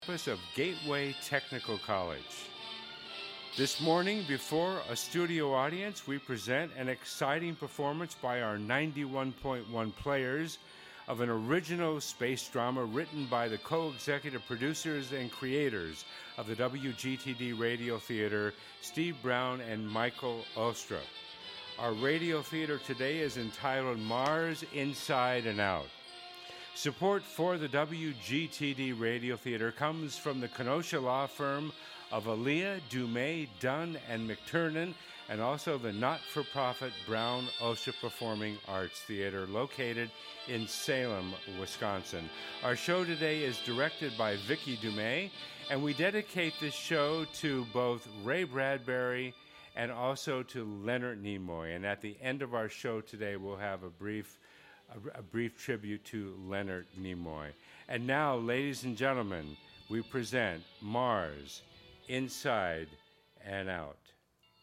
campus of Gateway Technical College. This morning, before a studio audience, we present an exciting performance by our 91.1 players of an original space drama written by the co-executive producers and creators of the WGTD Radio Theater, Steve Brown and Michael Ostra. Our radio theater today is entitled Mars Inside and Out. Support for the WGTD Radio Theater comes from the Kenosha law firm of Aaliyah, Dumais, Dunn, and McTurnan, and also the not-for-profit Brown Ostra Performing Arts Theater located in Salem, Wisconsin. Our show today is directed by Vicki Dumais, and we dedicate this show to both Ray Bradbury and also to Leonard Nimoy. And at the end of our show today, we'll have a brief tribute to Leonard Nimoy. And now, ladies and gentlemen, we present Mars Inside and Out.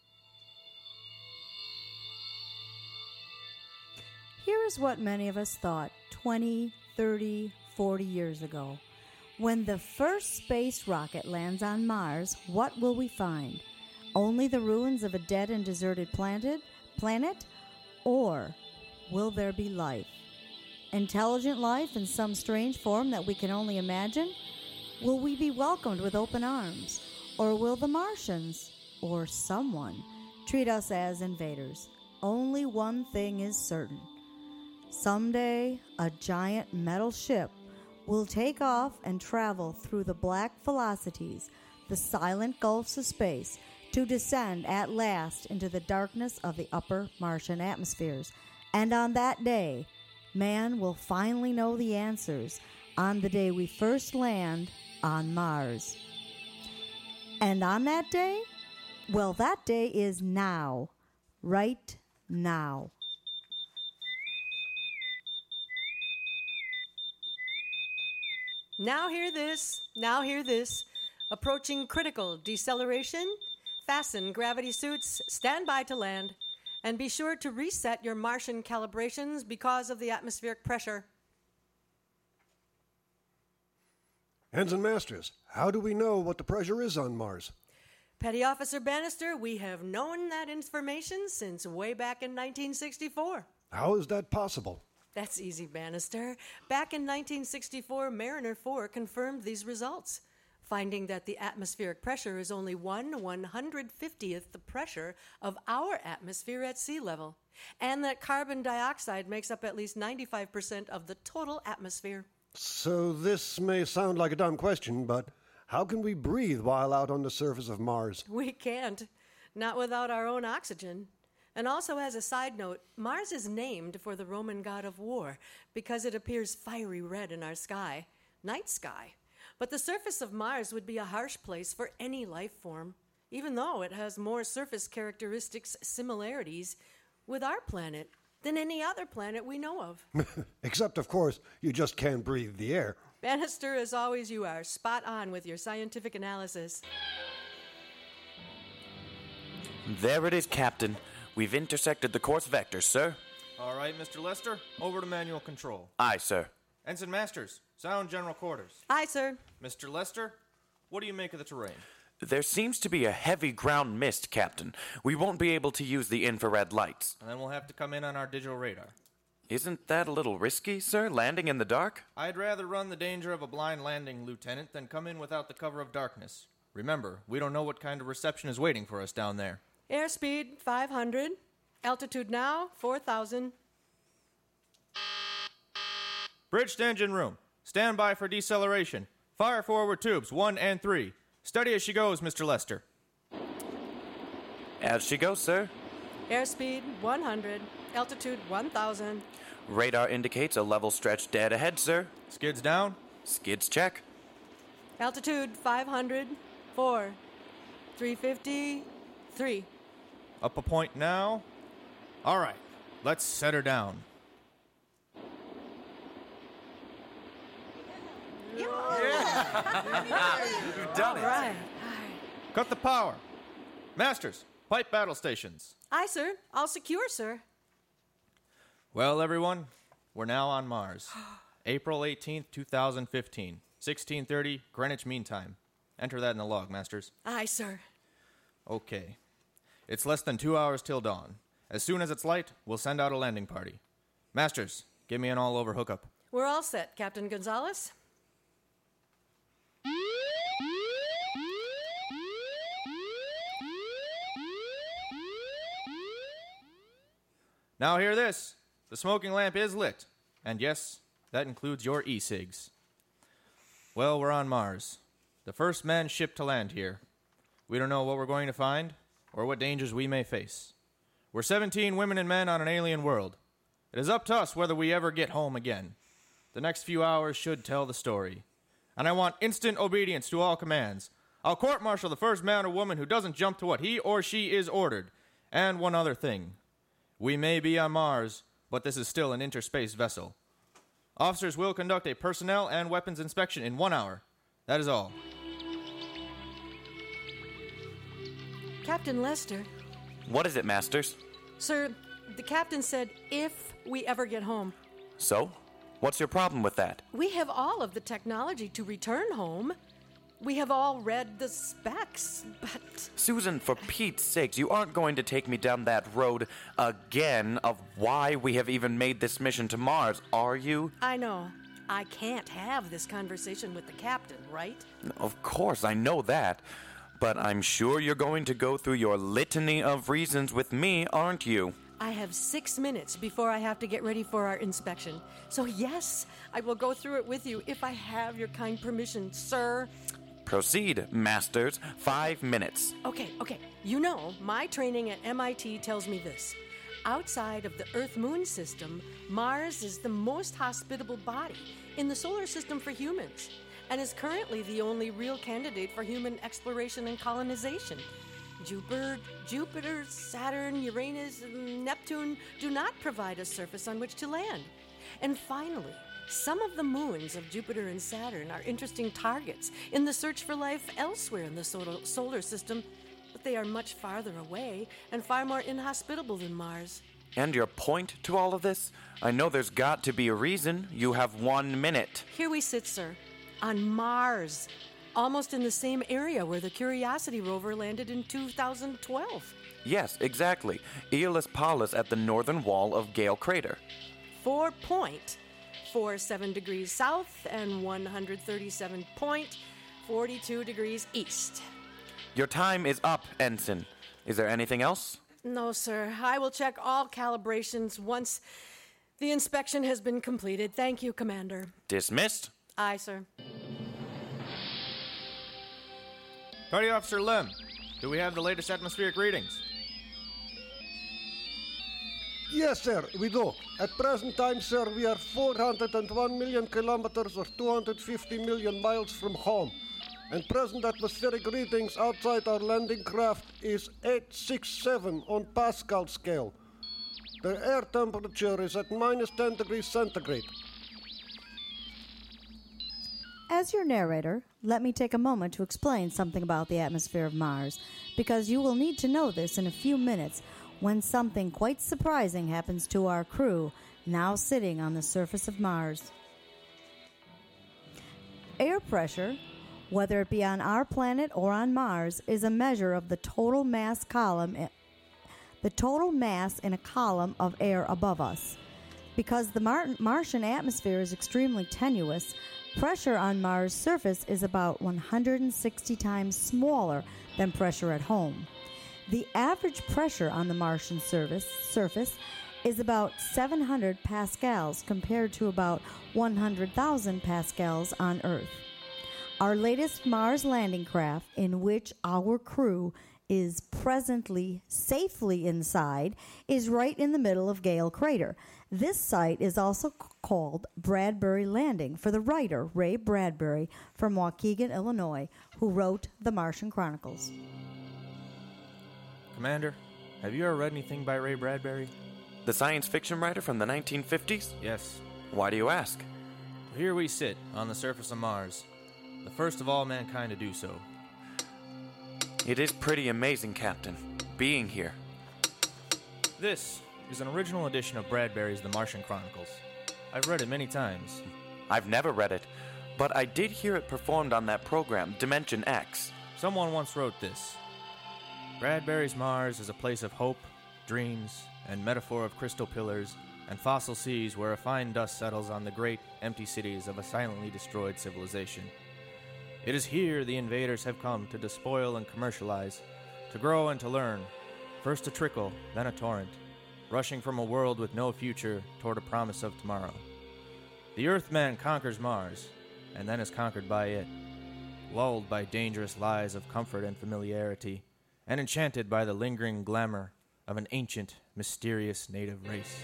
Here is what many of us thought 20, 30, 40 years ago. When the first space rocket lands on Mars, what will we find? Only the ruins of a dead and deserted planet? Or will there be life? Intelligent life in some strange form that we can only imagine? Will we be welcomed with open arms? Or will the Martians, or someone, treat us as invaders? Only one thing is certain. Someday, a giant metal ship will take off and travel through the black velocities, the silent gulfs of space, to descend at last into the darkness of the upper Martian atmospheres. And on that day, man will finally know the answers on the day we first land on Mars. And on that day? Well, that day is now. Right now. Now hear this, now hear this. Approaching critical deceleration. Fasten gravity suits, stand by to land. And be sure to reset your Martian calibrations because of the atmospheric pressure. Ensign Masters, how do we know what the pressure is on Mars? Petty Officer Bannister, we have known that information since way back in 1964. How is that possible? That's easy, Bannister. Back in 1964, Mariner 4 confirmed these results, finding that the atmospheric pressure is only 1/150th the pressure of our atmosphere at sea level, and that carbon dioxide makes up at least 95% of the total atmosphere. So this may sound like a dumb question, but how can we breathe while out on the surface of Mars? We can't, not without our own oxygen. And also, as a side note, Mars is named for the Roman god of war because it appears fiery red in our sky, night sky. But the surface of Mars would be a harsh place for any life form, even though it has more surface characteristics similarities with our planet than any other planet we know of. Except, of course, you just can't breathe the air. Bannister, as always, you are spot on with your scientific analysis. There it is, Captain. We've intersected the course vector, sir. All right, Mr. Lester, over to manual control. Aye, sir. Ensign Masters, sound general quarters. Aye, sir. Mr. Lester, what do you make of the terrain? There seems to be a heavy ground mist, Captain. We won't be able to use the infrared lights. And then we'll have to come in on our digital radar. Isn't that a little risky, sir, landing in the dark? I'd rather run the danger of a blind landing, Lieutenant, than come in without the cover of darkness. Remember, we don't know what kind of reception is waiting for us down there. Airspeed 500. Altitude now 4,000. Bridge to engine room. Stand by for deceleration. Fire forward tubes 1 and 3. Steady as she goes, Mr. Lester. As she goes, sir. Airspeed 100. Altitude 1,000. Radar indicates a level stretch dead ahead, sir. Skids down. Skids check. Altitude 500. 4. 350. 3. Up a point now. All right, let's set her down. You've done it. Right. Cut the power. Masters, pipe battle stations. Aye, sir. All secure, sir. Well, everyone, we're now on Mars. April 18th, 2015. 16:30 Greenwich Mean Time. Enter that in the log, Masters. Aye, sir. Okay. It's less than 2 hours till dawn. As soon as it's light, we'll send out a landing party. Masters, give me an all-over hookup. We're all set, Captain Gonzalez. Now hear this. The smoking lamp is lit. And yes, that includes your e-cigs. Well, we're on Mars. The first manned ship to land here. We don't know what we're going to find or what dangers we may face. We're 17 women and men on an alien world. It is up to us whether we ever get home again. The next few hours should tell the story. And I want instant obedience to all commands. I'll court-martial the first man or woman who doesn't jump to what he or she is ordered. And one other thing. We may be on Mars, but this is still an interspace vessel. Officers will conduct a personnel and weapons inspection in 1 hour. That is all. Captain Lester. What is it, Masters? Sir, the captain said if we ever get home. So? What's your problem with that? We have all of the technology to return home. We have all read the specs, but... Susan, for Pete's sakes, you aren't going to take me down that road again of why we have even made this mission to Mars, are you? I know. I can't have this conversation with the captain, right? Of course, I know that. But I'm sure you're going to go through your litany of reasons with me, aren't you? I have 6 minutes before I have to get ready for our inspection. So yes, I will go through it with you if I have your kind permission, sir. Proceed, Masters. 5 minutes. Okay. You know, my training at MIT tells me this. Outside of the Earth-Moon system, Mars is the most hospitable body in the solar system for humans, and is currently the only real candidate for human exploration and colonization. Jupiter, Saturn, Uranus, and Neptune do not provide a surface on which to land. And finally, some of the moons of Jupiter and Saturn are interesting targets in the search for life elsewhere in the solar system, but they are much farther away and far more inhospitable than Mars. And your point to all of this? I know there's got to be a reason. You have 1 minute. Here we sit, sir, on Mars, almost in the same area where the Curiosity rover landed in 2012. Yes, exactly. Aeolus Palus at the northern wall of Gale Crater. 4.47 degrees south and 137.42 degrees east. Your time is up, Ensign. Is there anything else? No, sir. I will check all calibrations once the inspection has been completed. Thank you, Commander. Dismissed. Aye, sir. Party Officer Lem, do we have the latest atmospheric readings? Yes, sir, we do. At present time, sir, we are 401 million kilometers or 250 million miles from home. And present atmospheric readings outside our landing craft is 867 on Pascal scale. The air temperature is at minus 10 degrees centigrade. As your narrator, let me take a moment to explain something about the atmosphere of Mars, because you will need to know this in a few minutes when something quite surprising happens to our crew now sitting on the surface of Mars. Air pressure, whether it be on our planet or on Mars, is a measure of the total mass in a column of air above us. Because the Martian atmosphere is extremely tenuous, pressure on Mars' surface is about 160 times smaller than pressure at home. The average pressure on the Martian surface is about 700 pascals compared to about 100,000 pascals on Earth. Our latest Mars landing craft, in which our crew is presently safely inside, is right in the middle of Gale Crater. This site is also called Bradbury Landing for the writer Ray Bradbury from Waukegan, Illinois, who wrote The Martian Chronicles. Commander, have you ever read anything by Ray Bradbury? The science fiction writer from the 1950s? Yes. Why do you ask? Here we sit on the surface of Mars, the first of all mankind to do so. It is pretty amazing, Captain, being here. This is an original edition of Bradbury's The Martian Chronicles. I've read it many times. I've never read it. but I did hear it performed on that program, Dimension X. Someone once wrote this. Bradbury's Mars is a place of hope, dreams, and metaphor of crystal pillars and fossil seas where a fine dust settles on the great, empty cities of a silently destroyed civilization. It is here the invaders have come to despoil and commercialize, to grow and to learn, first a trickle, then a torrent, rushing from a world with no future toward a promise of tomorrow. The Earthman conquers Mars, and then is conquered by it, lulled by dangerous lies of comfort and familiarity, and enchanted by the lingering glamour of an ancient, mysterious native race.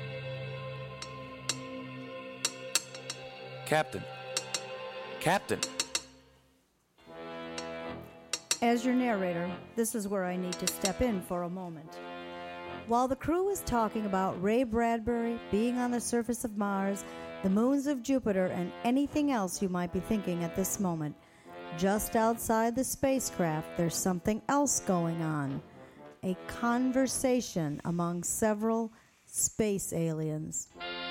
Captain. Captain. As your narrator, this is where I need to step in for a moment. While the crew is talking about Ray Bradbury being on the surface of Mars, the moons of Jupiter, and anything else you might be thinking at this moment, just outside the spacecraft, there's something else going on. A conversation among several space aliens.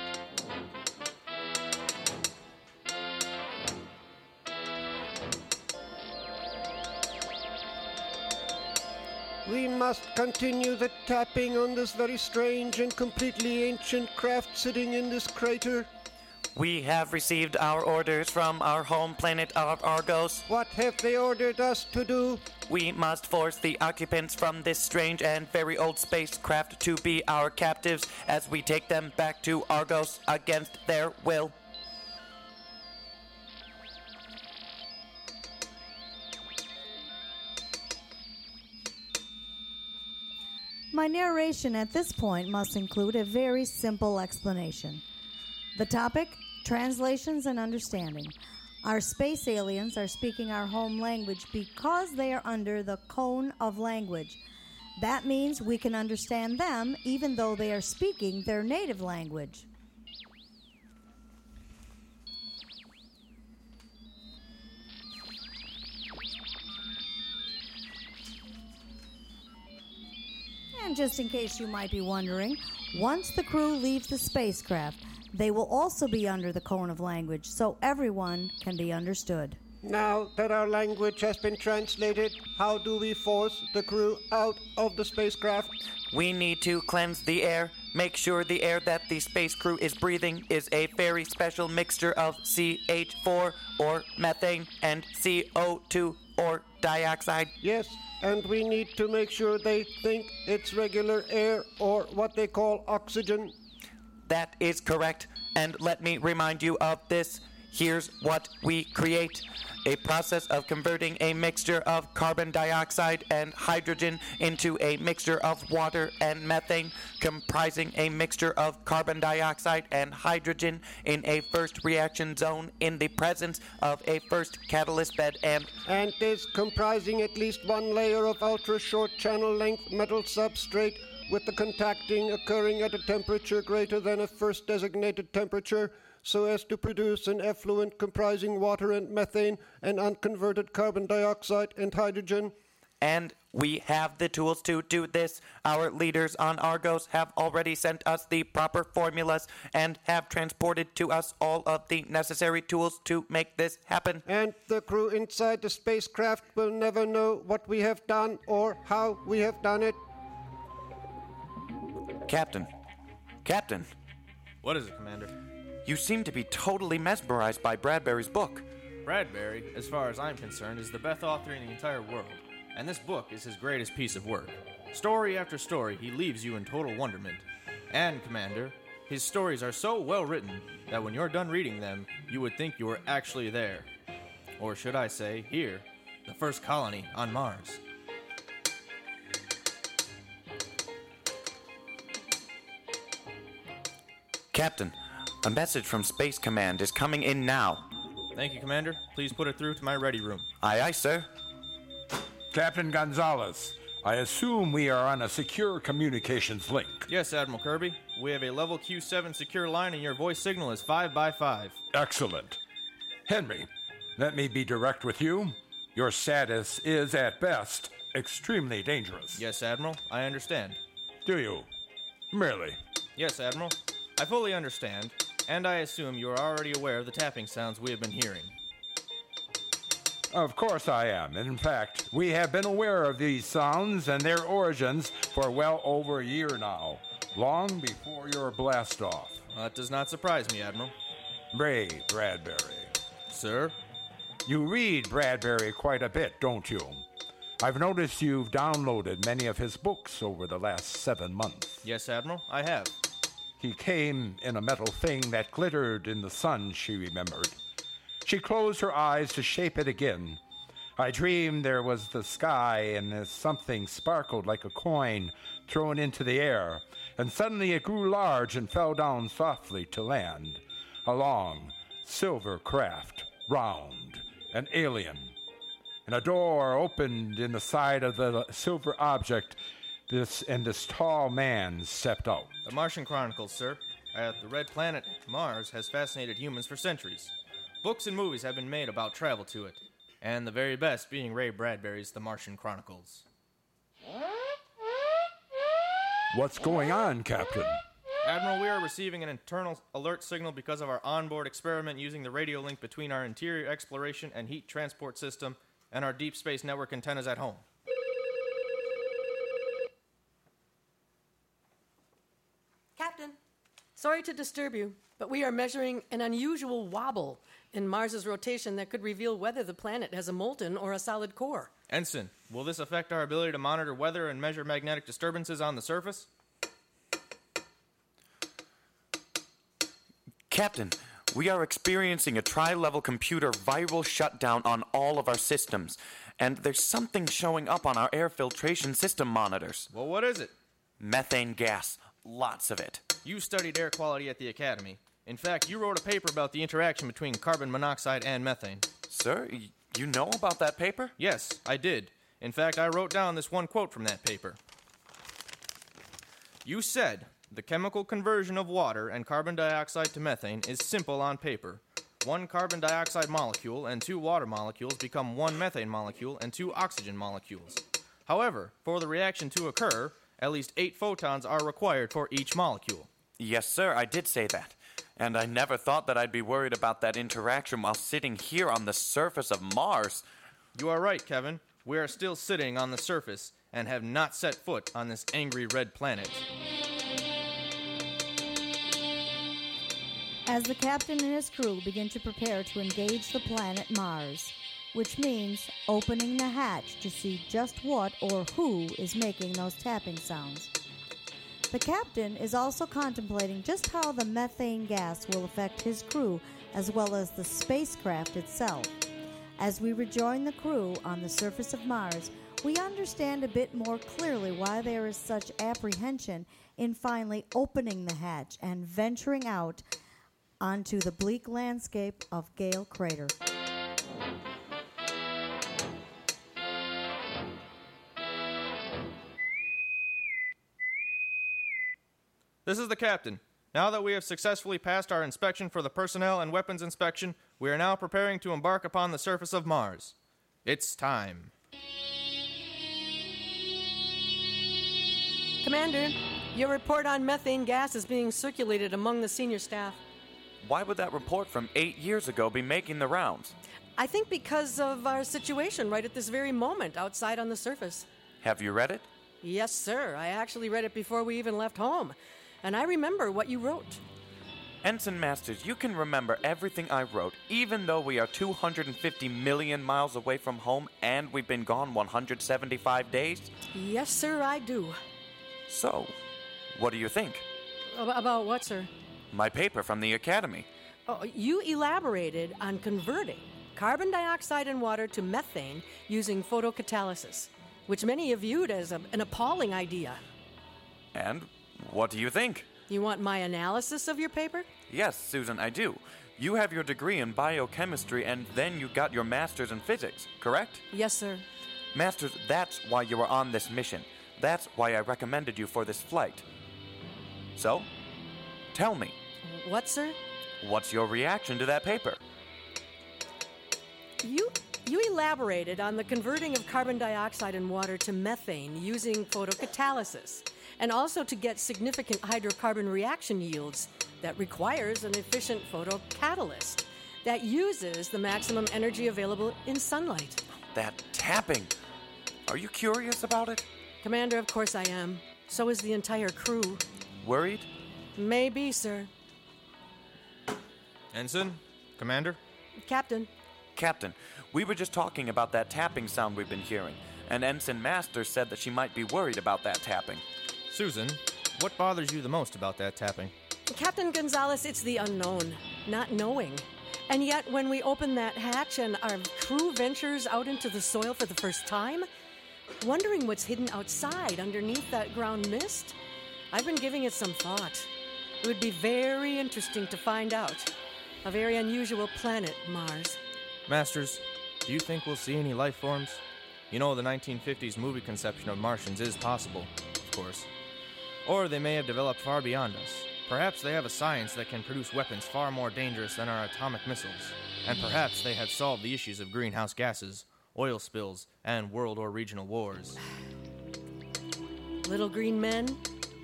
We must continue the tapping on this very strange and completely ancient craft sitting in this crater. We have received our orders from our home planet of Argos. What have they ordered us to do? We must force the occupants from this strange and very old spacecraft to be our captives as we take them back to Argos against their will. My narration at this point must include a very simple explanation. The topic, translations and understanding. Our space aliens are speaking our home language because they are under the cone of language. That means we can understand them even though they are speaking their native language. And just in case you might be wondering, once the crew leaves the spacecraft, they will also be under the cone of language, so everyone can be understood. Now that our language has been translated, how do we force the crew out of the spacecraft? We need to cleanse the air, make sure the air that the space crew is breathing is a very special mixture of CH4 or methane and CO2 or dioxide. Yes, and we need to make sure they think it's regular air or what they call oxygen. That is correct, and let me remind you of this. Here's what we create. A process of converting a mixture of carbon dioxide and hydrogen into a mixture of water and methane, comprising a mixture of carbon dioxide and hydrogen in a first reaction zone in the presence of a first catalyst bed and is comprising at least one layer of ultra-short channel length metal substrate with the contacting occurring at a temperature greater than a first designated temperature, so as to produce an effluent comprising water and methane and unconverted carbon dioxide and hydrogen. And we have the tools to do this. Our leaders on Argos have already sent us the proper formulas and have transported to us all of the necessary tools to make this happen. And the crew inside the spacecraft will never know what we have done or how we have done it. Captain. What is it, Commander? You seem to be totally mesmerized by Bradbury's book. Bradbury, as far as I'm concerned, is the best author in the entire world, and this book is his greatest piece of work. Story after story, he leaves you in total wonderment. And, Commander, his stories are so well written that when you're done reading them, you would think you were actually there. Or should I say, here, the first colony on Mars. Captain, a message from Space Command is coming in now. Thank you, Commander. Please put it through to my ready room. Aye, aye, sir. Captain Gonzalez, I assume we are on a secure communications link. Yes, Admiral Kirby. We have a level Q7 secure line and your voice signal is 5x5. Excellent. Henry, let me be direct with you. Your status is, at best, extremely dangerous. Yes, Admiral. I understand. Do you? Merely? Yes, Admiral. I fully understand, and I assume you are already aware of the tapping sounds we have been hearing. Of course I am. In fact, we have been aware of these sounds and their origins for well over a year now, long before your blast-off. That does not surprise me, Admiral. Ray Bradbury. Sir? You read Bradbury quite a bit, don't you? I've noticed you've downloaded many of his books over the last 7 months. Yes, Admiral, I have. He came in a metal thing that glittered in the sun, she remembered. She closed her eyes to shape it again. I dreamed there was the sky and as something sparkled like a coin thrown into the air, and suddenly it grew large and fell down softly to land. A long, silver craft, round and alien. And a door opened in the side of the silver object, this tall man stepped out. The Martian Chronicles, sir. The red planet, Mars, has fascinated humans for centuries. Books and movies have been made about travel to it, and the very best being Ray Bradbury's The Martian Chronicles. What's going on, Captain? Admiral, we are receiving an internal alert signal because of our onboard experiment using the radio link between our interior exploration and heat transport system and our deep space network antennas at home. Captain, sorry to disturb you, but we are measuring an unusual wobble in Mars's rotation that could reveal whether the planet has a molten or a solid core. Ensign, will this affect our ability to monitor weather and measure magnetic disturbances on the surface? Captain, we are experiencing a tri-level computer viral shutdown on all of our systems, and there's something showing up on our air filtration system monitors. Well, what is it? Methane gas. Lots of it. You studied air quality at the Academy. In fact, you wrote a paper about the interaction between carbon monoxide and methane. Sir, you know about that paper? Yes, I did. In fact, I wrote down this one quote from that paper. You said, the chemical conversion of water and carbon dioxide to methane is simple on paper. 1 carbon dioxide molecule and 2 water molecules become 1 methane molecule and 2 oxygen molecules. However, for the reaction to occur, at least 8 photons are required for each molecule. Yes, sir, I did say that. And I never thought that I'd be worried about that interaction while sitting here on the surface of Mars. You are right, Kevin. We are still sitting on the surface and have not set foot on this angry red planet. As the captain and his crew begin to prepare to engage the planet Mars, which means opening the hatch to see just what or who is making those tapping sounds. The captain is also contemplating just how the methane gas will affect his crew as well as the spacecraft itself. As we rejoin the crew on the surface of Mars, we understand a bit more clearly why there is such apprehension in finally opening the hatch and venturing out onto the bleak landscape of Gale Crater. This is the captain. Now that we have successfully passed our inspection for the personnel and weapons inspection, we are now preparing to embark upon the surface of Mars. It's time. Commander, your report on methane gas is being circulated among the senior staff. Why would that report from 8 years ago be making the rounds? I think because of our situation right at this very moment outside on the surface. Have you read it? Yes, sir. I actually read it before we even left home. And I remember what you wrote. Ensign Masters, you can remember everything I wrote, even though we are 250 million miles away from home and we've been gone 175 days? Yes, sir, I do. So, what do you think? About what, sir? My paper from the Academy. Oh, you elaborated on converting carbon dioxide and water to methane using photocatalysis, which many have viewed as an appalling idea. And what do you think? You want my analysis of your paper? Yes, Susan, I do. You have your degree in biochemistry and then you got your master's in physics, correct? Yes, sir. Masters, that's why you were on this mission. That's why I recommended you for this flight. So, tell me. What, sir? What's your reaction to that paper? You elaborated on the converting of carbon dioxide and water to methane using photocatalysis, and also to get significant hydrocarbon reaction yields that requires an efficient photocatalyst. that uses the maximum energy available in sunlight. That tapping. Are you curious about it? Commander, of course I am. So is the entire crew. Worried? Maybe, sir. Ensign? Commander? Captain. Captain, we were just talking about that tapping sound we've been hearing, and Ensign Master said that she might be worried about that tapping. Susan, what bothers you the most about that tapping? Captain Gonzalez, it's the unknown, not knowing. And yet, when we open that hatch and our crew ventures out into the soil for the first time, wondering what's hidden outside underneath that ground mist, I've been giving it some thought. It would be very interesting to find out. A very unusual planet, Mars. Masters, do you think we'll see any life forms? You know, the 1950s movie conception of Martians is possible, of course. Or they may have developed far beyond us. Perhaps they have a science that can produce weapons far more dangerous than our atomic missiles. And perhaps they have solved the issues of greenhouse gases, oil spills, and world or regional wars. Little green men,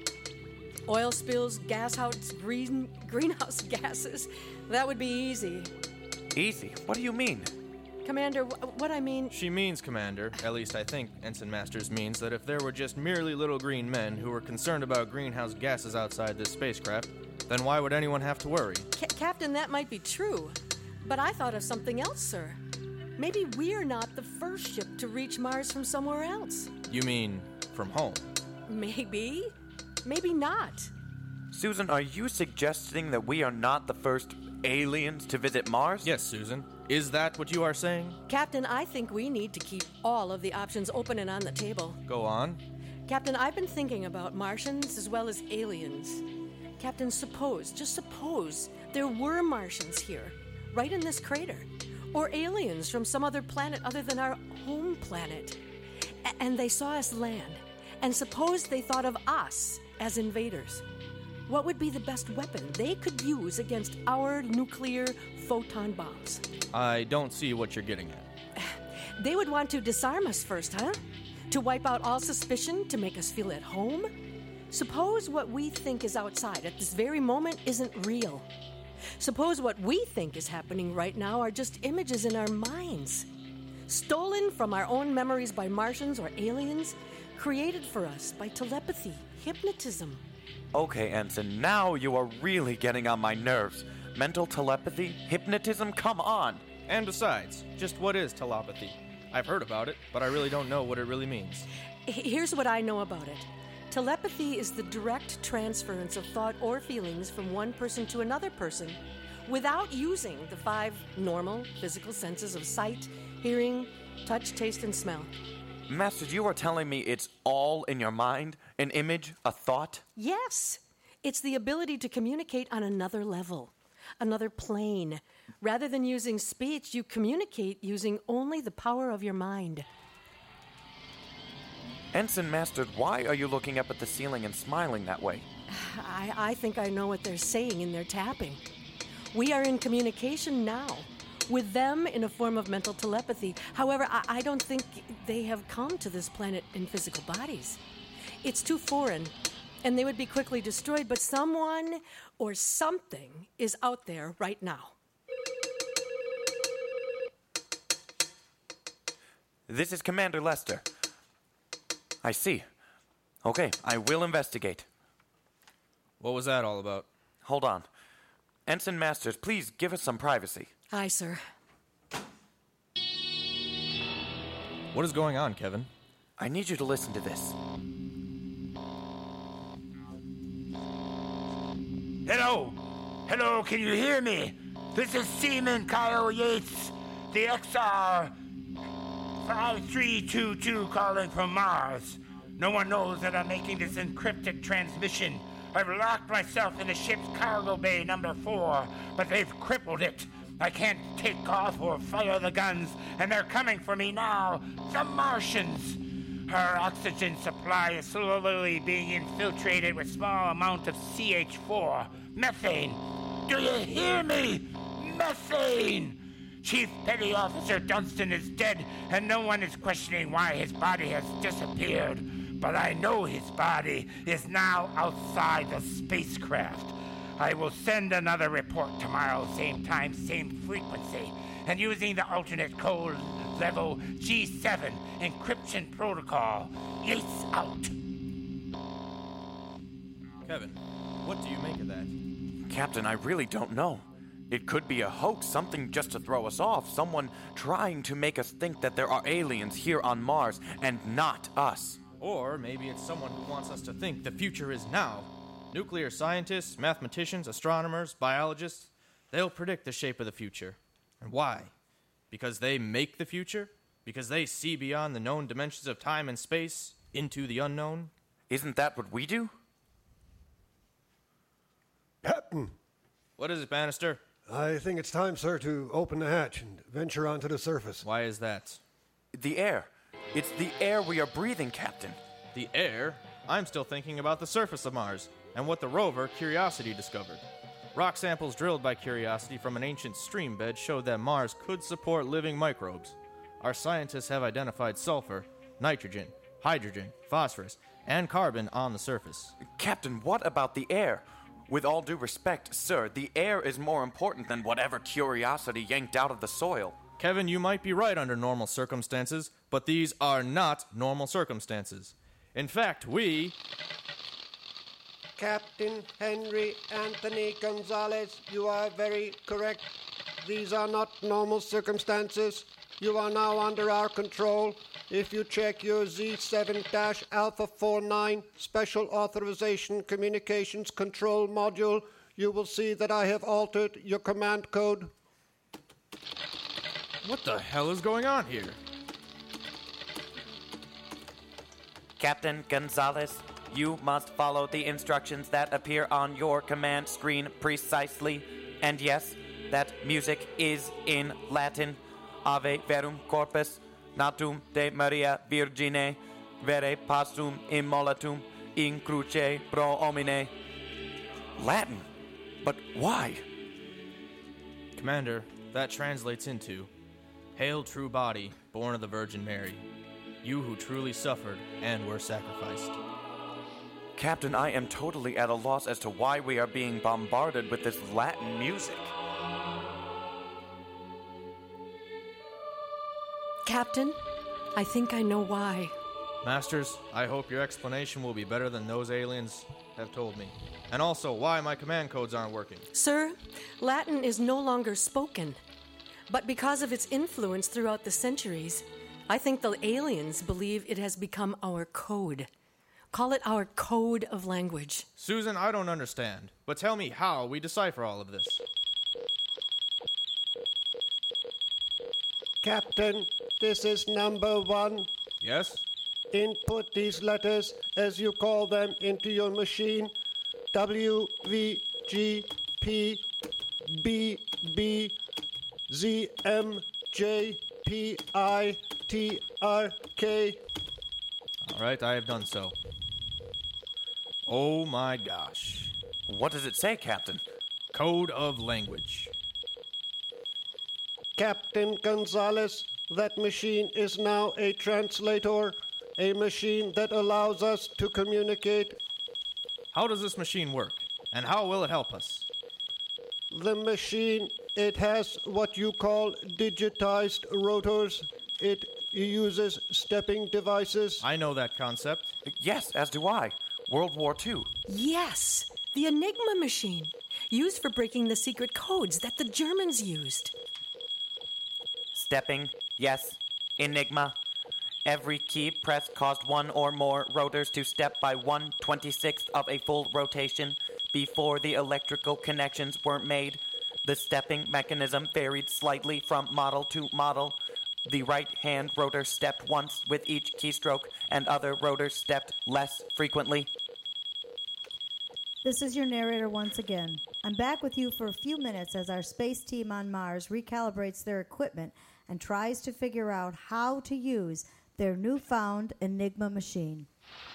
oil spills, greenhouse gases. That would be easy. Easy? What do you mean? Commander, what I mean... She means, Commander, at least I think Ensign Masters means, that if there were just merely little green men who were concerned about greenhouse gases outside this spacecraft, then why would anyone have to worry? Captain, that might be true. But I thought of something else, sir. Maybe we're not the first ship to reach Mars from somewhere else. You mean from home? Maybe. Maybe not. Susan, are you suggesting that we are not the first aliens to visit Mars? Yes, Susan. Is that what you are saying? Captain, I think we need to keep all of the options open and on the table. Go on. Captain, I've been thinking about Martians as well as aliens. Captain, just suppose, there were Martians here, right in this crater. Or aliens from some other planet other than our home planet. And they saw us land. And suppose they thought of us as invaders. What would be the best weapon they could use against our nuclear photon bombs? I don't see what you're getting at. They would want to disarm us first, huh? To wipe out all suspicion, to make us feel at home? Suppose what we think is outside at this very moment isn't real. Suppose what we think is happening right now are just images in our minds. Stolen from our own memories by Martians or aliens, created for us by telepathy, hypnotism. Okay, Ensign, now you are really getting on my nerves. Mental telepathy? Hypnotism? Come on! And besides, just what is telepathy? I've heard about it, but I really don't know what it really means. Here's what I know about it. Telepathy is the direct transference of thought or feelings from one person to another person without using the 5 normal physical senses of sight, hearing, touch, taste, and smell. Master, you are telling me it's all in your mind? An image? A thought? Yes. It's the ability to communicate on another level, another plane. Rather than using speech, you communicate using only the power of your mind. Ensign Master, why are you looking up at the ceiling and smiling that way? I think I know what they're saying in their tapping. We are in communication now, with them in a form of mental telepathy. However, I don't think they have come to this planet in physical bodies. It's too foreign, and they would be quickly destroyed, but someone or something is out there right now. This is Commander Lester. I see. Okay, I will investigate. What was that all about? Hold on. Ensign Masters, please give us some privacy. Aye, sir. What is going on, Kevin? I need you to listen to this. Hello? Hello, can you hear me? This is Seaman Kyle Yates, the XR 5322 calling from Mars. No one knows that I'm making this encrypted transmission. I've locked myself in the ship's cargo bay number 4, but they've crippled it. I can't take off or fire the guns, and they're coming for me now. The Martians. Our oxygen supply is slowly being infiltrated with small amount of CH4, methane. Do you hear me? Methane! Chief Petty Officer Dunstan is dead, and no one is questioning why his body has disappeared. But I know his body is now outside the spacecraft. I will send another report tomorrow, same time, same frequency, and using the alternate code level G7 encryption protocol. Ace out. Kevin, what do you make of that? Captain, I really don't know. It could be a hoax, something just to throw us off, someone trying to make us think that there are aliens here on Mars and not us. Or maybe it's someone who wants us to think the future is now. Nuclear scientists, mathematicians, astronomers, biologists, they'll predict the shape of the future. And why? Because they make the future? Because they see beyond the known dimensions of time and space into the unknown? Isn't that what we do? Captain, What is it, Bannister? I think it's time, sir, to open the hatch and venture onto the surface. Why is that? The air. It's the air we are breathing, Captain. The air? I'm still thinking about the surface of Mars and what the rover Curiosity discovered. Rock samples drilled by Curiosity from an ancient stream bed showed that Mars could support living microbes. Our scientists have identified sulfur, nitrogen, hydrogen, phosphorus, and carbon on the surface. Captain, what about the air? With all due respect, sir, the air is more important than whatever Curiosity yanked out of the soil. Kevin, you might be right under normal circumstances, but these are not normal circumstances. In fact, we... Captain Henry Anthony Gonzalez, you are very correct. These are not normal circumstances. You are now under our control. If you check your Z7-Alpha 49 Special Authorization Communications Control Module, you will see that I have altered your command code. What the hell is going on here? Captain Gonzalez, you must follow the instructions that appear on your command screen precisely. And yes, that music is in Latin. Ave verum corpus, natum de Maria Virgine, vere pasum immolatum, in cruce pro homine. Latin? But why? Commander, that translates into, Hail true body, born of the Virgin Mary, you who truly suffered and were sacrificed. Captain, I am totally at a loss as to why we are being bombarded with this Latin music. Captain, I think I know why. Masters, I hope your explanation will be better than those aliens have told me. And also, why my command codes aren't working. Sir, Latin is no longer spoken. But because of its influence throughout the centuries, I think the aliens believe it has become our code. Call it our code of language. Susan, I don't understand. But tell me how we decipher all of this. Captain, this is number 1. Yes? Input these letters, as you call them, into your machine. W, V, G, P, B, B, Z, M, J, P, I, T, R, K. All right, I have done so. Oh my gosh. What does it say, Captain? Code of language. Captain Gonzalez, that machine is now a translator, a machine that allows us to communicate. How does this machine work? And how will it help us? The machine, it has what you call digitized rotors. It uses stepping devices. I know that concept. Yes, as do I. World War II. Yes, the Enigma machine, used for breaking the secret codes that the Germans used. Stepping, yes. Enigma. Every key press caused one or more rotors to step by 1/26th of a full rotation before the electrical connections were made. The stepping mechanism varied slightly from model to model. The right-hand rotor stepped once with each keystroke, and other rotors stepped less frequently. This is your narrator once again. I'm back with you for a few minutes as our space team on Mars recalibrates their equipment and tries to figure out how to use their newfound Enigma machine.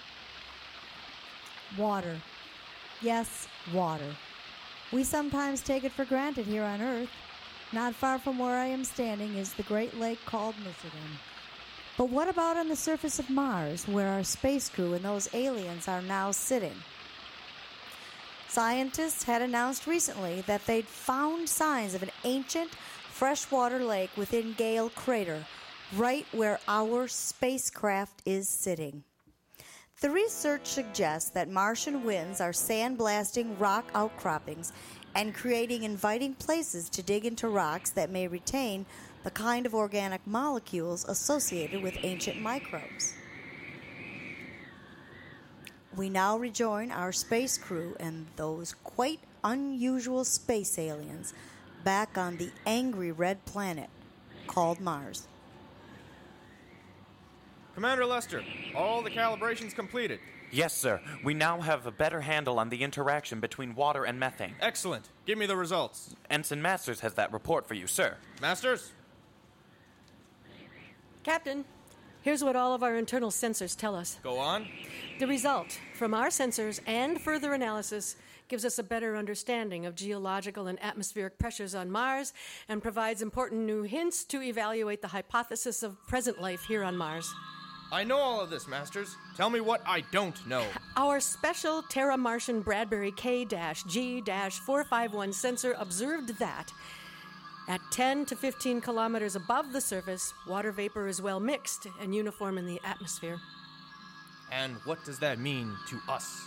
Water. Yes, water. We sometimes take it for granted here on Earth. Not far from where I am standing is the great lake called Michigan. But what about on the surface of Mars, where our space crew and those aliens are now sitting? Scientists had announced recently that they'd found signs of an ancient freshwater lake within Gale Crater, right where our spacecraft is sitting. The research suggests that Martian winds are sandblasting rock outcroppings and creating inviting places to dig into rocks that may retain the kind of organic molecules associated with ancient microbes. We now rejoin our space crew and those quite unusual space aliens back on the angry red planet called Mars. Commander Lester, all the calibrations completed. Yes, sir. We now have a better handle on the interaction between water and methane. Excellent. Give me the results. Ensign Masters has that report for you, sir. Masters? Captain, here's what all of our internal sensors tell us. Go on. The result from our sensors and further analysis gives us a better understanding of geological and atmospheric pressures on Mars and provides important new hints to evaluate the hypothesis of present life here on Mars. I know all of this, Masters. Tell me what I don't know. Our special Terra Martian Bradbury K-G-451 sensor observed that at 10 to 15 kilometers above the surface, water vapor is well mixed and uniform in the atmosphere. And what does that mean to us?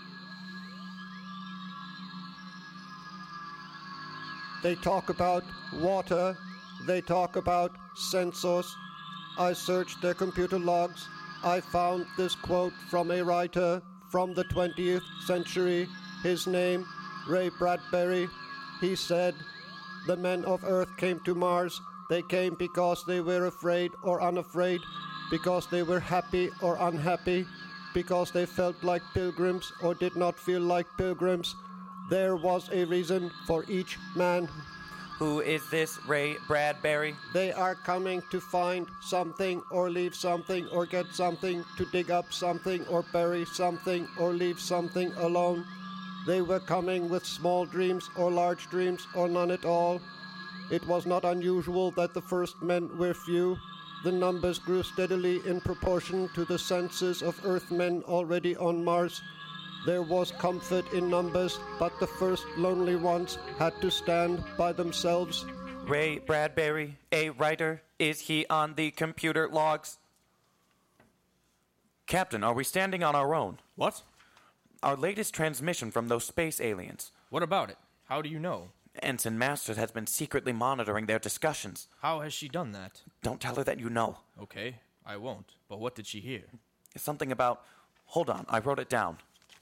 They talk about water. They talk about sensors. I searched their computer logs. I found this quote from a writer from the 20th century. His name, Ray Bradbury. He said, "The men of Earth came to Mars. They came because they were afraid or unafraid, because they were happy or unhappy, because they felt like pilgrims or did not feel like pilgrims. There was a reason for each man." Who is this Ray Bradbury? They are coming to find something or leave something or get something, to dig up something or bury something or leave something alone. They were coming with small dreams or large dreams or none at all. It was not unusual that the first men were few. The numbers grew steadily in proportion to the census of Earthmen already on Mars. There was comfort in numbers, but the first lonely ones had to stand by themselves. Ray Bradbury, a writer, is he on the computer logs? Captain, are we standing on our own? What? Our latest transmission from those space aliens. What about it? How do you know? Ensign Masters has been secretly monitoring their discussions. How has she done that? Don't tell her that you know. Okay, I won't. But what did she hear? Something about... Hold on, I wrote it down.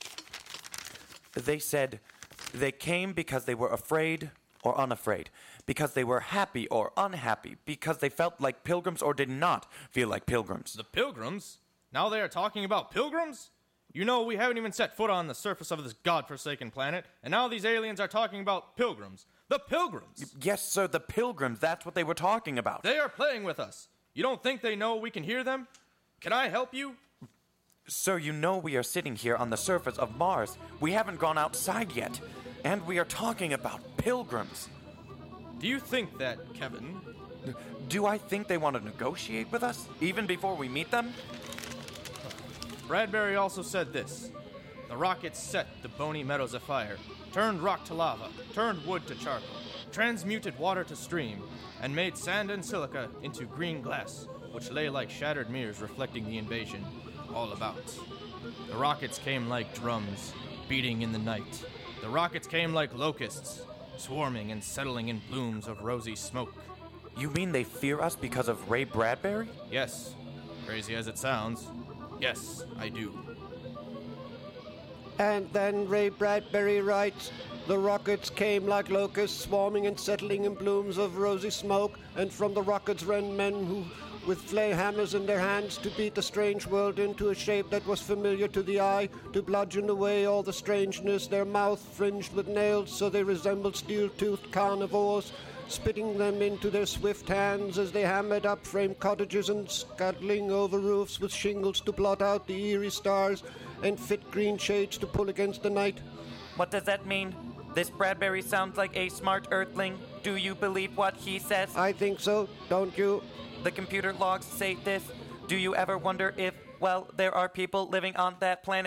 They said they came because they were afraid or unafraid, because they were happy or unhappy, because they felt like pilgrims or did not feel like pilgrims. The pilgrims? Now they are talking about pilgrims? You know, we haven't even set foot on the surface of this godforsaken planet, and now these aliens are talking about pilgrims. The pilgrims! Yes, sir, the pilgrims. That's what they were talking about. They are playing with us. You don't think they know we can hear them? Can I help you? Sir, you know we are sitting here on the surface of Mars. We haven't gone outside yet. And we are talking about pilgrims. Do you think that, Kevin? Do I think they want to negotiate with us, even before we meet them? Bradbury also said this. The rockets set the bony meadows afire, turned rock to lava, turned wood to charcoal, transmuted water to stream, and made sand and silica into green glass, which lay like shattered mirrors reflecting the invasion all about. The rockets came like drums, beating in the night. The rockets came like locusts, swarming and settling in plumes of rosy smoke. You mean they fear us because of Ray Bradbury? Yes, crazy as it sounds. Yes, I do. And then Ray Bradbury writes, "The rockets came like locusts, swarming and settling in plumes of rosy smoke, and from the rockets ran men who, with flay hammers in their hands, to beat the strange world into a shape that was familiar to the eye, to bludgeon away all the strangeness, their mouth fringed with nails so they resembled steel-toothed carnivores, spitting them into their swift hands as they hammered up frame cottages and scuttling over roofs with shingles to blot out the eerie stars and fit green shades to pull against the night." What does that mean? This Bradbury sounds like a smart earthling. Do you believe what he says? I think so, don't you? The computer logs say this. Do you ever wonder if, well, there are people living on that planet?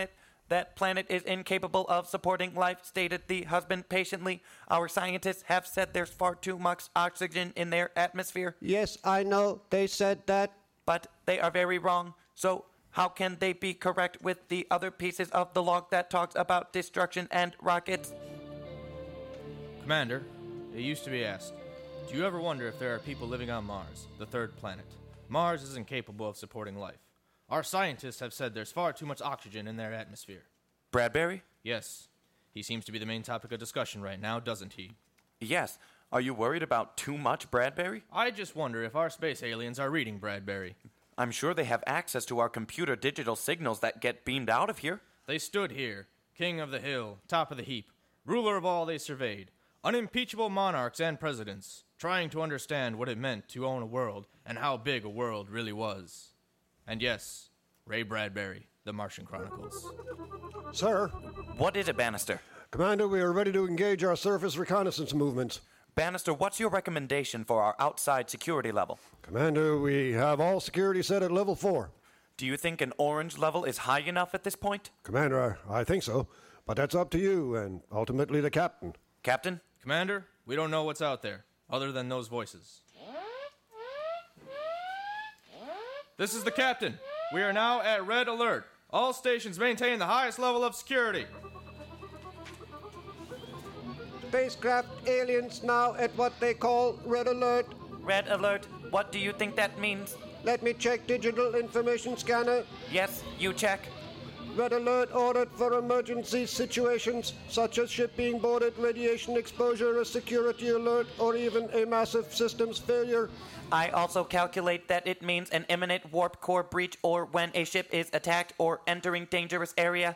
That planet is incapable of supporting life, stated the husband patiently. Our scientists have said there's far too much oxygen in their atmosphere. Yes, I know. They said that. But they are very wrong. So how can they be correct with the other pieces of the log that talks about destruction and rockets? Commander, it used to be asked, do you ever wonder if there are people living on Mars, the third planet? Mars is incapable of supporting life. Our scientists have said there's far too much oxygen in their atmosphere. Bradbury? Yes. He seems to be the main topic of discussion right now, doesn't he? Yes. Are you worried about too much, Bradbury? I just wonder if our space aliens are reading Bradbury. I'm sure they have access to our computer digital signals that get beamed out of here. They stood here, king of the hill, top of the heap, ruler of all they surveyed, unimpeachable monarchs and presidents, trying to understand what it meant to own a world and how big a world really was. And yes, Ray Bradbury, The Martian Chronicles. Sir. What is it, Bannister? Commander, we are ready to engage our surface reconnaissance movements. Bannister, what's your recommendation for our outside security level? Commander, we have all security set at level 4. Do you think an orange level is high enough at this point? Commander, I think so. But that's up to you and ultimately the captain. Captain? Commander, we don't know what's out there, other than those voices. This is the captain. We are now at red alert. All stations maintain the highest level of security. Spacecraft aliens now at what they call red alert. Red alert. What do you think that means? Let me check digital information scanner. Yes, you check. Red alert ordered for emergency situations, such as ship being boarded, radiation exposure, a security alert, or even a massive systems failure. I also calculate that it means an imminent warp core breach or when a ship is attacked or entering dangerous area.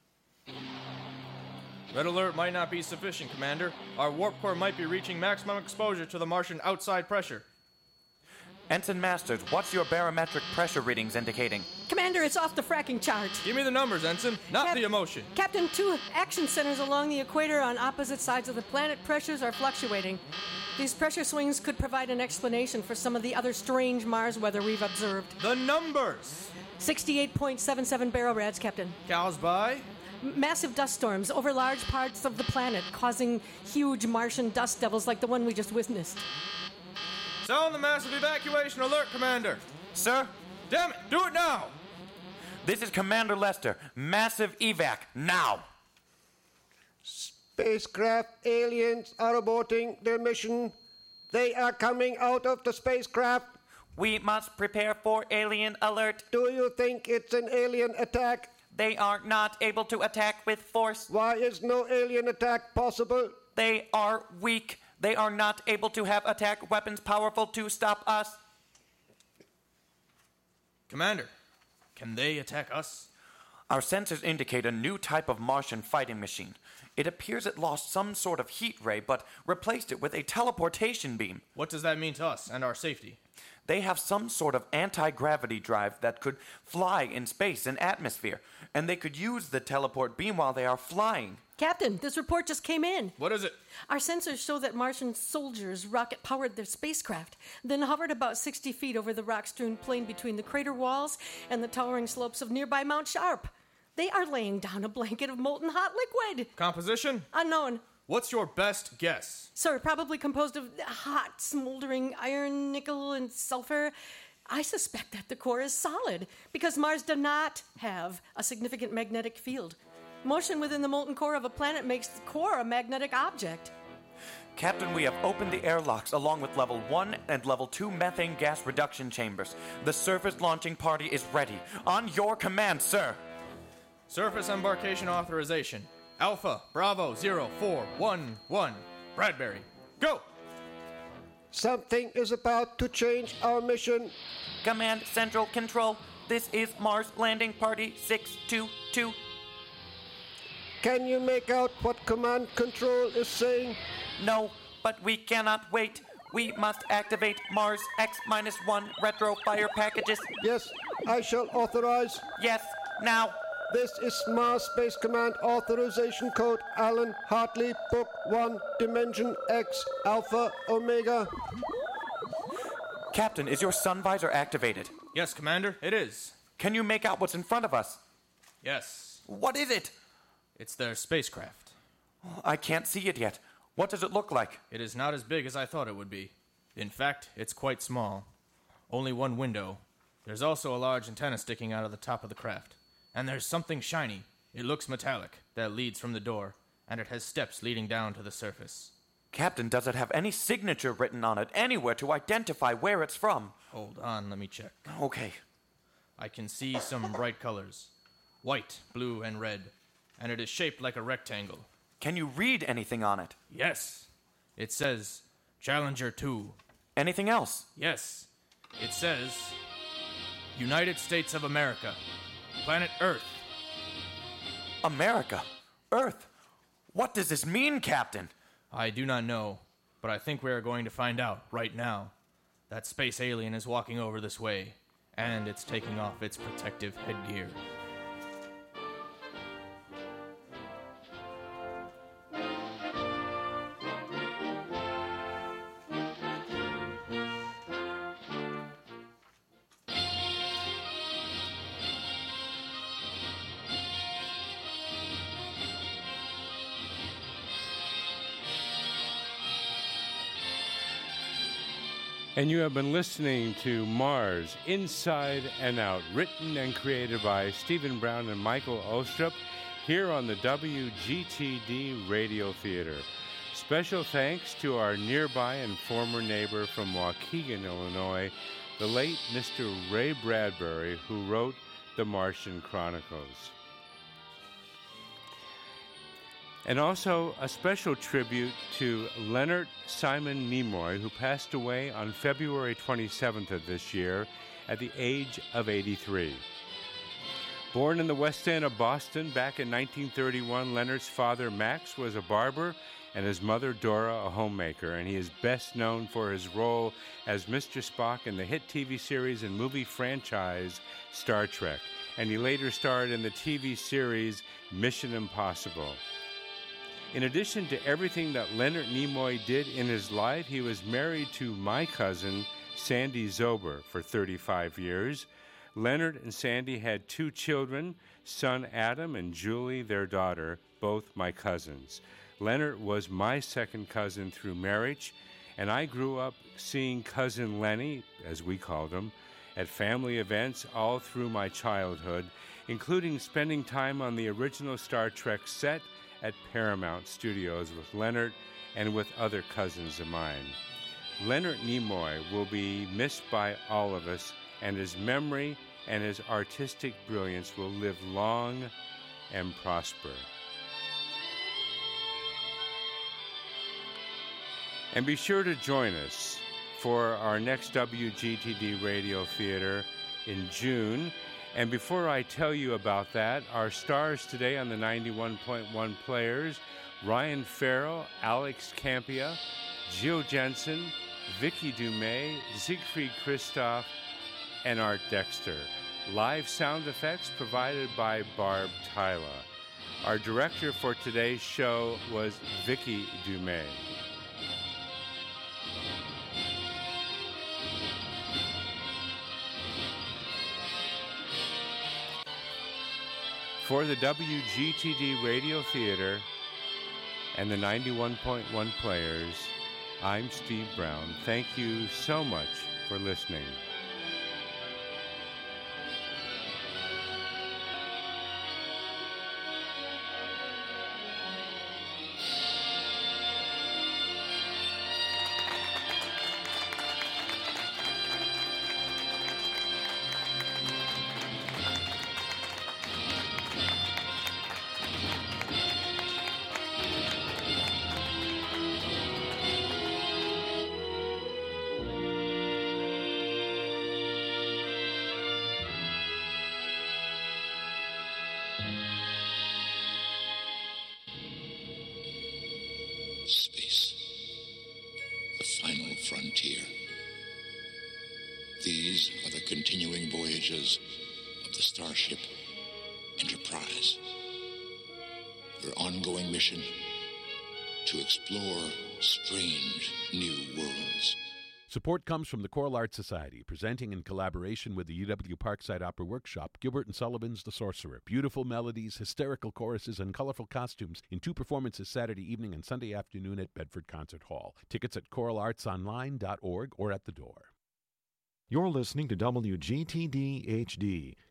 Red alert might not be sufficient, Commander. Our warp core might be reaching maximum exposure to the Martian outside pressure. Ensign Masters, what's your barometric pressure readings indicating? Commander, it's off the fracking chart. Give me the numbers, Ensign, not the emotion. Captain, 2 action centers along the equator on opposite sides of the planet pressures are fluctuating. These pressure swings could provide an explanation for some of the other strange Mars weather we've observed. The numbers! 68.77 barorads, Captain. Caused by? Massive dust storms over large parts of the planet, causing huge Martian dust devils like the one we just witnessed. Sound the massive evacuation alert, Commander. Sir? Damn it, do it now! This is Commander Lester. Massive evac, now! Spacecraft aliens are aborting their mission. They are coming out of the spacecraft. We must prepare for alien alert. Do you think it's an alien attack? They are not able to attack with force. Why is no alien attack possible? They are weak. They are not able to have attack weapons powerful to stop us. Commander, can they attack us? Our sensors indicate a new type of Martian fighting machine. It appears it lost some sort of heat ray, but replaced it with a teleportation beam. What does that mean to us and our safety? They have some sort of anti-gravity drive that could fly in space and atmosphere, and they could use the teleport beam while they are flying. Captain, this report just came in. What is it? Our sensors show that Martian soldiers rocket-powered their spacecraft, then hovered about 60 feet over the rock-strewn plain between the crater walls and the towering slopes of nearby Mount Sharp. They are laying down a blanket of molten hot liquid. Composition? Unknown. What's your best guess? Sir, probably composed of hot, smoldering iron, nickel, and sulfur. I suspect that the core is solid, because Mars does not have a significant magnetic field. Motion within the molten core of a planet makes the core a magnetic object. Captain, we have opened the airlocks along with Level 1 and Level 2 methane gas reduction chambers. The surface launching party is ready. On your command, sir. Surface embarkation authorization. Alpha Bravo 0411. Bradbury, go! Something is about to change our mission. Command Central Control. This is Mars Landing Party 622. Can you make out what Command Control is saying? No, but we cannot wait. We must activate Mars X-1 retro fire packages. Yes, I shall authorize. Yes, now. This is Mars Space Command Authorization Code Alan Hartley, Book 1, Dimension X, Alpha, Omega. Captain, is your sun visor activated? Yes, Commander, it is. Can you make out what's in front of us? Yes, What is it? it's their spacecraft. I can't see it yet. What does it look like? It is not as big as I thought it would be. In fact, it's quite small. Only one window. There's also a large antenna sticking out of the top of the craft. And there's something shiny. It looks metallic, that leads from the door, and it has steps leading down to the surface. Captain, does it have any signature written on it anywhere to identify where it's from? Hold on, let me check. Okay. I can see some bright colors. White, blue, and red. And it is shaped like a rectangle. Can you read anything on it? Yes. It says, Challenger 2. Anything else? Yes. It says, United States of America. Planet Earth. America? Earth? What does this mean, Captain? I do not know, but I think we are going to find out right now. That space alien is walking over this way, and it's taking off its protective headgear. And you have been listening to Mars Inside and Out, written and created by Stephen Brown and Michael Ostrup, here on the WGTD Radio Theater. Special thanks to our nearby and former neighbor from Waukegan, Illinois, the late Mr. Ray Bradbury, who wrote The Martian Chronicles. And also a special tribute to Leonard Simon Nimoy, who passed away on February 27th of this year at the age of 83. Born in the West End of Boston back in 1931, Leonard's father, Max, was a barber and his mother, Dora, a homemaker, and he is best known for his role as Mr. Spock in the hit TV series and movie franchise Star Trek, and he later starred in the TV series Mission Impossible. In addition to everything that Leonard Nimoy did in his life, he was married to my cousin, Sandy Zober, for 35 years. Leonard and Sandy had 2 children, son Adam and Julie, their daughter, both my cousins. Leonard was my second cousin through marriage, and I grew up seeing Cousin Lenny, as we called him, at family events all through my childhood, including spending time on the original Star Trek set at Paramount Studios with Leonard and with other cousins of mine. Leonard Nimoy will be missed by all of us, and his memory and his artistic brilliance will live long and prosper. And be sure to join us for our next WGTD Radio Theater in June. And before I tell you about that, our stars today on the 91.1 Players, Ryan Farrell, Alex Campia, Jill Jensen, Vicky Dumais, Siegfried Christoph, and Art Dexter. Live sound effects provided by Barb Tyler. Our director for today's show was Vicky Dumais. For the WGTD Radio Theater and the 91.1 Players, I'm Steve Brown. Thank you so much for listening. Space. The final frontier. These are the continuing voyages of the starship Enterprise. Her ongoing mission to explore strange new worlds. Support comes from the Choral Arts Society, presenting in collaboration with the UW Parkside Opera Workshop, Gilbert and Sullivan's The Sorcerer. Beautiful melodies, hysterical choruses, and colorful costumes in 2 performances Saturday evening and Sunday afternoon at Bedford Concert Hall. Tickets at choralartsonline.org or at the door. You're listening to WGTD HD,